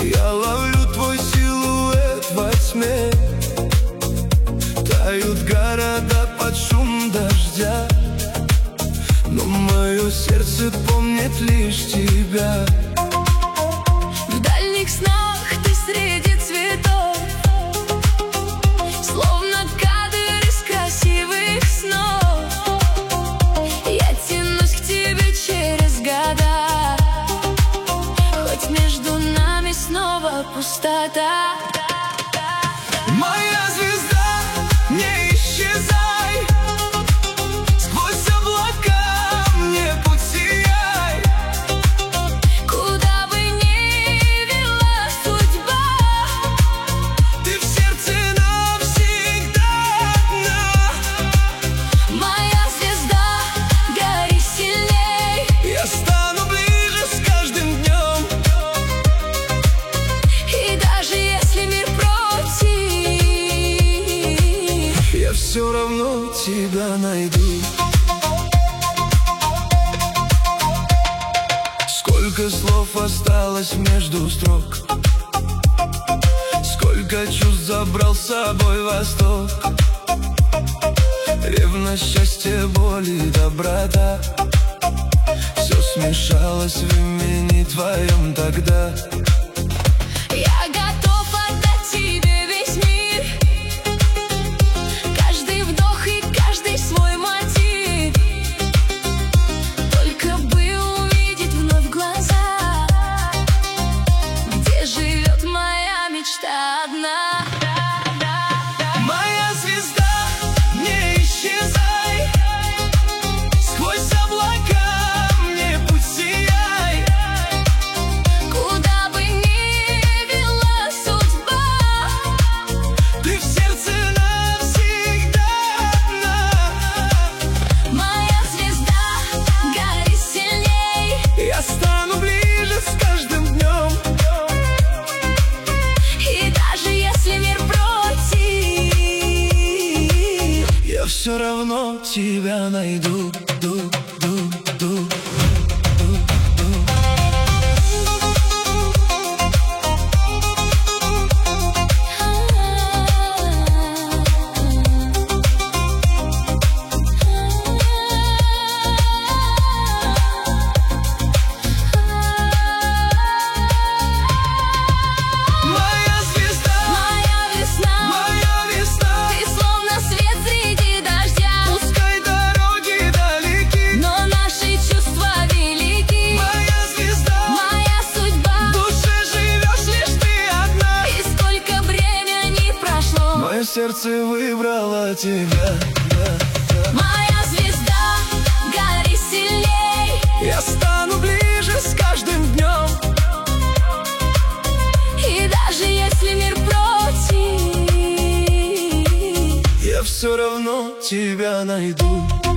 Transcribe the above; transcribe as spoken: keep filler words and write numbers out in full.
Я ловлю твой силуэт во тьме. Тают города под шум дождя, но мое сердце помнит лишь тебя. В дальних снах ты среди цветов, словно кадр из красивых снов. Я тянусь к тебе через года, хоть между нами снова пустота. Моя звезда, не исчезай, сквозь облака мне путь сияй. Куда бы ни вела судьба, ты в сердце навсегда одна. моя звезда, гори сильней. Я стану ближе с каждым днем, И даже если мир против, я все равно тебя найду. Сколько слов осталось между строк, сколько чувств забрал с собой восток. Ревность, счастье, боль и доброта, все смешалось в имени твоем тогда. я готов отдать тебе весь мир, каждый вдох и каждый свой мотив, только бы увидеть вновь глаза, где живет моя мечта одна. Моя звезда, не исчезай, сквозь облака мне путь сияй. Куда бы ни вела судьба, Ты в сердце навсегда одна. моя звезда, гори сильней. Я стану ближе с каждым днем, И даже если мир против, я все равно тебя найду. Ду, ду, ду. Моя звезда, моя весна, моя весна, ты словно свет среди дождя. пускай дороги далеки. Но наши чувства велики. Моя звезда, Моя судьба, в душе живешь лишь ты одна. и сколько времени прошло. Мое сердце выбрало тебя. Моя звезда, гори сильней. Я стану ближе с каждым днем, И даже если мир против, я все равно тебя найду.